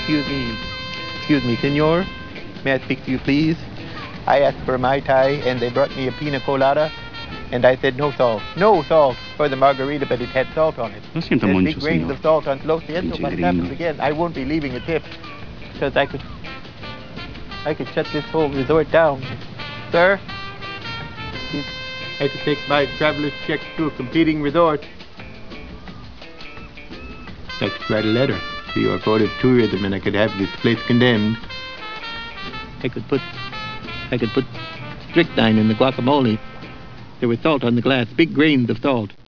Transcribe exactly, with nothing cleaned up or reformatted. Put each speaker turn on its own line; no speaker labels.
Excuse me. Excuse me, senor. May I speak to you, please? I asked for a Mai Tai, and they brought me a pina colada. And I said, no salt. No salt for the margarita, but it had salt on it.
Lo siento
There's
mucho,
big grains
señor.
of salt on. Lo siento,
Pinche
but it
gringo.
happens again. I won't be leaving a tip. Because I could... I could shut this whole resort down. Sir? I could take my traveler's check to a competing resort. I could write a letter to your board of tourism, and I could have this place condemned. I could put... I could put strychnine in the guacamole. There was salt on the glass, big grains of salt.